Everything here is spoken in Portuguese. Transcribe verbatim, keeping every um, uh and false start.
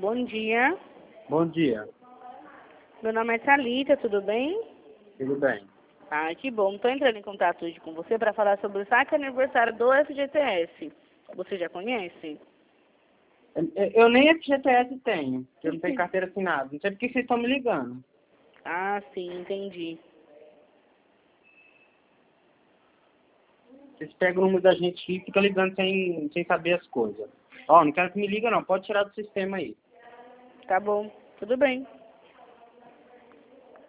bom dia. Bom dia. Meu nome é Thalita, tudo bem? Tudo bem. Ah, que bom. Estou entrando em contato hoje com você para falar sobre o saque aniversário do F G T S. Você já conhece? Eu, eu nem F G T S tenho, porque eu não tenho carteira assinada. Não sei por que vocês estão me ligando. Ah, sim, entendi. Vocês pegam o número da gente e ficam ligando sem, sem saber as coisas. Ó, não quero que me liga não, pode tirar do sistema aí. Tá bom, tudo bem.